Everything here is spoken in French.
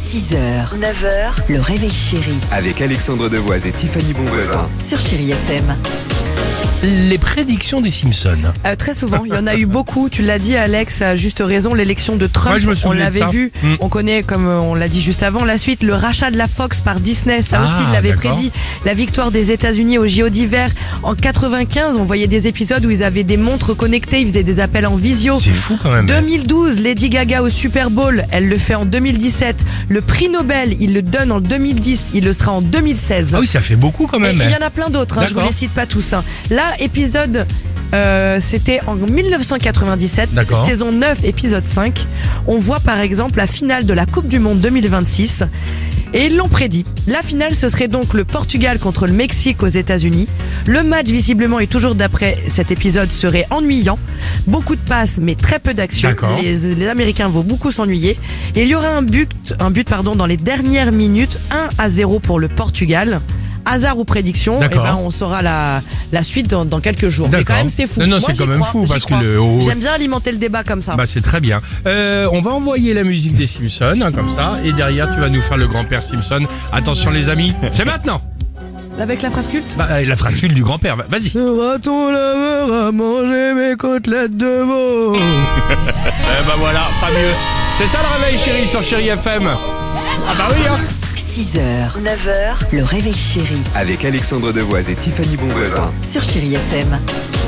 6h, 9h, le réveil chéri Avec Alexandre Devoise et Tiffany Bonvoisin. sur Chéri FM. Les prédictions des Simpsons. Très souvent, il y en a eu beaucoup. Tu l'as dit, Alex, à juste raison, l'élection de Trump, Ouais, je me on souviens de l'avait ça. vu, on connaît, comme on l'a dit juste avant, la suite, le rachat de la Fox par Disney, ça aussi il l'avait d'accord. prédit, la victoire des États-Unis au JO d'hiver. En 95, on voyait des épisodes où ils avaient des montres connectées, ils faisaient des appels en visio. C'est fou quand même. 2012, Lady Gaga au Super Bowl, elle le fait en 2017. Le prix Nobel, il le donne en 2010, il le sera en 2016. Ah oui, ça fait beaucoup quand Et même. il y en a plein d'autres, je vous D'accord. les cite pas tous. Là, épisode, c'était en 1997, D'accord. saison 9, épisode 5. On voit par exemple la finale de la Coupe du Monde 2026. Et ils l'ont prédit. La finale, ce serait donc le Portugal contre le Mexique aux États-Unis. Le match, visiblement, et toujours d'après cet épisode, serait ennuyant. Beaucoup de passes, mais très peu d'action. D'accord. Les Américains vont beaucoup s'ennuyer. Et il y aura un but, dans les dernières minutes, 1-0 pour le Portugal. Hasard ou prédiction, D'accord. on saura la suite dans quelques jours. Mais D'accord. quand même, c'est fou. Non, Moi, c'est j'y quand même crois, fou j'y parce que crois. le. J'aime bien alimenter le débat comme ça. Bah c'est très bien. On va envoyer la musique des Simpsons comme ça et derrière tu vas nous faire le grand-père Simpson. Attention les amis, c'est maintenant. Avec la phrase culte. La phrase culte du grand-père. Vas-y. Sera ton laveur à manger mes côtelettes de veau. Bah voilà, pas mieux. C'est ça le réveil chéri sur Chéri FM. Ah bah oui hein. 6h, 9h, le réveil chéri Avec Alexandre Devoise et Tiffany Bonvoisin. sur Chéri FM.